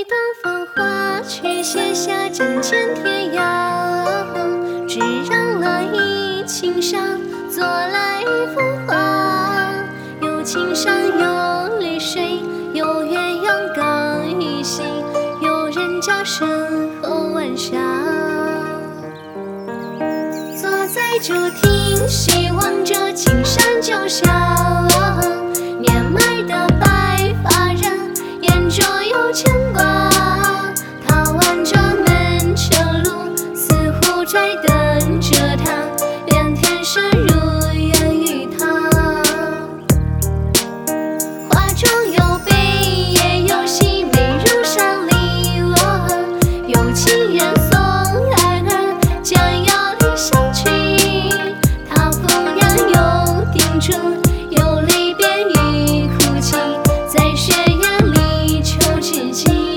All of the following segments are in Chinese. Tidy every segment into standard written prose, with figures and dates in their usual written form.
一段繁华，却写下战千天涯。只让那一情伤，做来风华。有情伤，有泪水，有鸳鸯港一行，有人家身后晚霞。坐在竹亭，细望着青山脚下。年迈的白发人，眼中有牵挂。他挽着门城路，似乎在等着他，愿天生如愿与他。画中有悲也有喜，美如山里。有情人送爱儿，将要离乡去。他风然又叮嘱，有离别与哭泣，在雪原里求知己。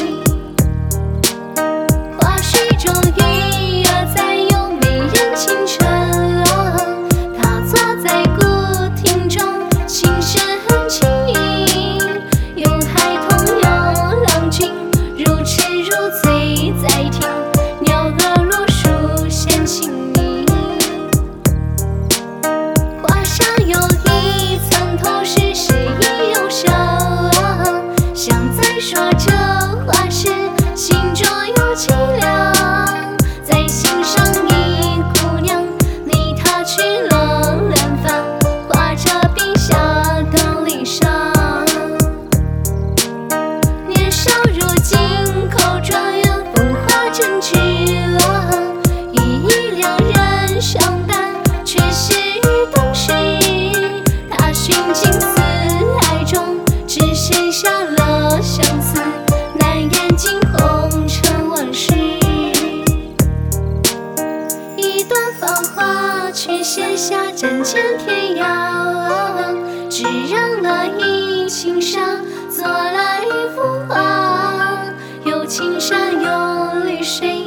花水中鱼儿在游，美人清澈。他坐在古亭中，心事很轻盈。有孩童有郎君，如痴如醉在听，鸟儿落树衔清明。画上有一层头是谁意忧伤，像在说这话时，心中有凄凉。在欣赏一姑娘，离她去了远方，画着笔下的离殇。年少如今，口状元风华正值。一两人相伴，却是于当时。他寻尽四海中，只剩下了相思，难言惊红尘往事。一段繁华，却写下战千天涯。只让那一情伤，做来风华。有情山有绿水，